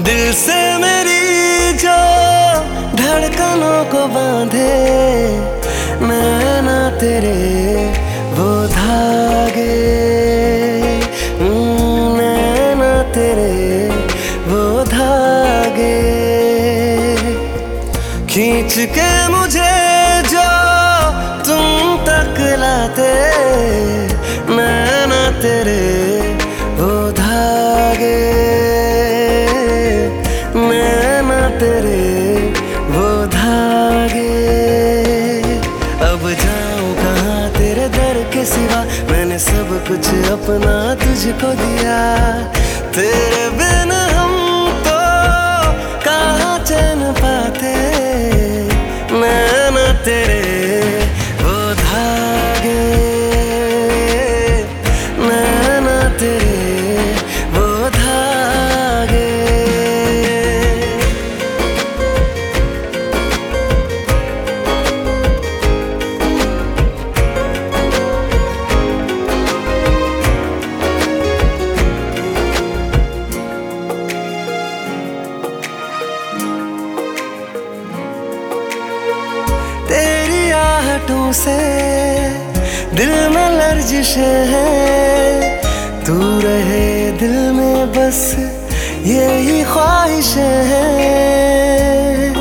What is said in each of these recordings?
दिल से मेरी जो धड़कनों को बांधे, नैना तेरे वो धागे, नैना तेरे वो धागे, खींच के मुझे जो तुम तक लाते, नैना तेरे वो धागे, नैना तेरे वो धागे। अब जाऊं कहाँ तेरे दर के सिवा, मैंने सब कुछ अपना तुझको दिया। तेरे बिन हम तो कहाँ चैन पाते, नैना तेरे वो धागे, नैना तेरे वो धागे। तेरी आहटों से दिल में लर्जिशें हैं, तू रहे दिल में बस यही ख्वाहिशें हैं।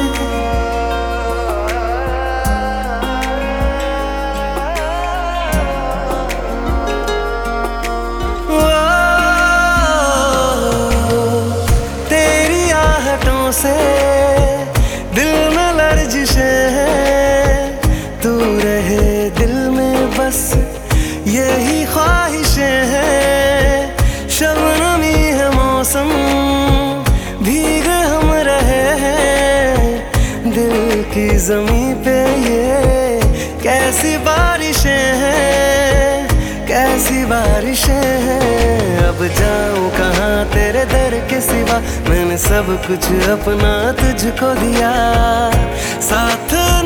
तेरी आहटों से दिल में लर्जिशें हैं, तू रहे दिल में बस यही ख्वाहिशें हैं। शबनमी है मौसम, भीगे हम रहे हैं, दिल की ज़मीं पे ये कैसी बारिशें हैं, कैसी बारिशें हैं। अब जाऊं कहाँ तेरे दर के सिवा, मैंने सब कुछ अपना तुझको दिया। साथ